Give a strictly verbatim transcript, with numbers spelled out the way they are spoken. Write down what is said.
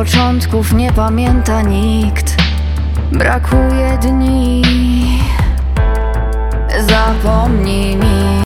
Początków nie pamięta nikt, brakuje dni. Zapomnij mi.